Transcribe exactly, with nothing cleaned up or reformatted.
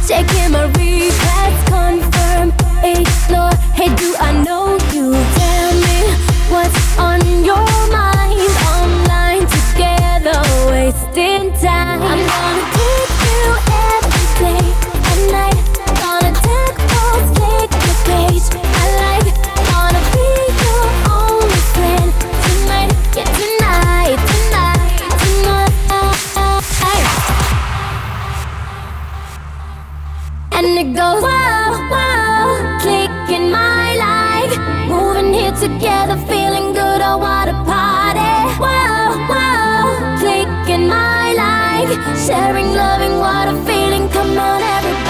Checking my request, confirm, ignore. Hey, do I know you? Tell me what's on your mind. Online together, wasting time. I'm gonna keep you every day and night. Gonna take photos, click the page I like. Wanna be your only friend tonight, yeah, tonight, tonight, tonight. And it goes wow, wow, clicking my like, moving here together, feeling good. Oh, what a party! Wow, wow, clicking my like, sharing, loving, what a feeling. Come on, everybody.